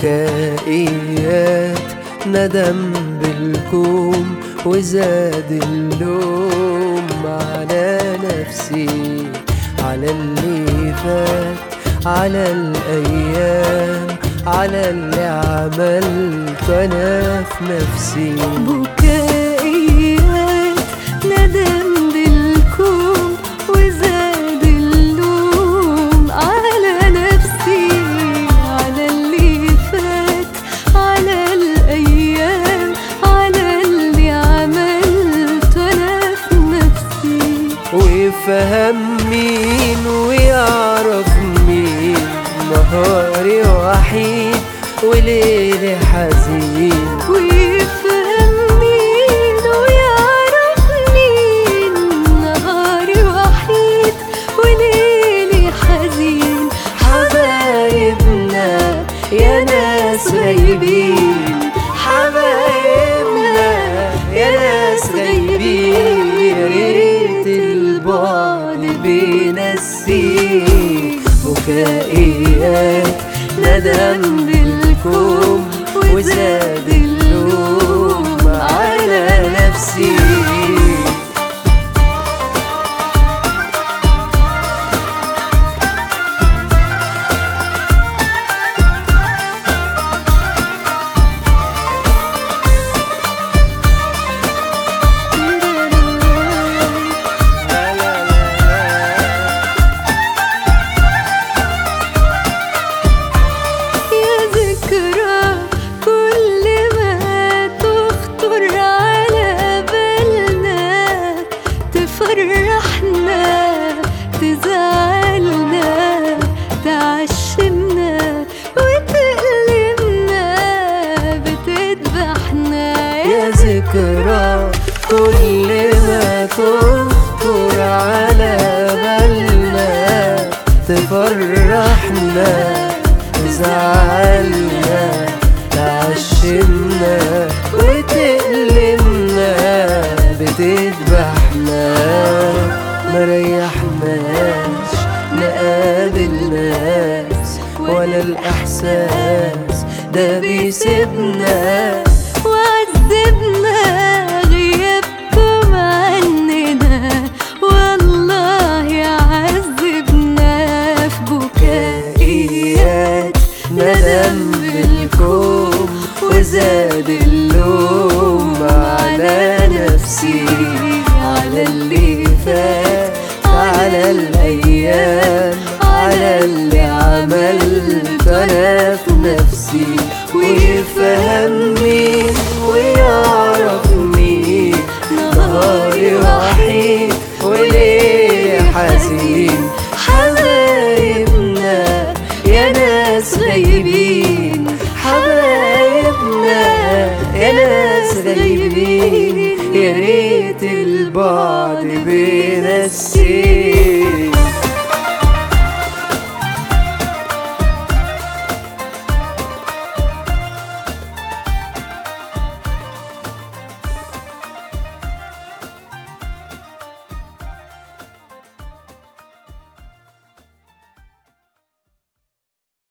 بكائيات ندم بالكوم وزاد اللوم على نفسي، على اللي فات، على الأيام، على اللي عملت أنا في نفسي. بكائيات ندم بالكوم وزاد اللوم على نفسي، على اللي فات، على الأيام، على اللي عملت أنا في نفسي. ويفهم مين ويعرف مين، نهاري وحيد وليلي حزين. ويفهم مين ويعرف مين، نهاري وحيد وليلي حزين. حبايبنا يا ناس غايبين، حبايبنا يا ناس غايبين، يا ريت البعد بينسيك. بكائيات ندم بالكوم وزاد اللوم على نفسي. تفرحنا تزعلنا تعشمنا وتألمنا بتذبحنا. يا ذكرى كل ما تخطر على بالنا، تفرحنا تزعلنا تعشمنا وتألمنا بتذبحنا. مريحناش نقابل ناس ولا الإحساس ده بيسيبنا. وعذبنا غيابكم عننا، والله عذبنا. في بكائيات ندم بالكوم وزاد اللوم على نفسي، على اللي فات، على الأيام، على اللي عملت أنا في نفسي. ويفهم مين ويعرف مين، نهاري وحيد وليلي حزين. حبايبنا يا ناس غايبين، حبايبنا يا ناس غايبين، يا ريت البعد بينسيك.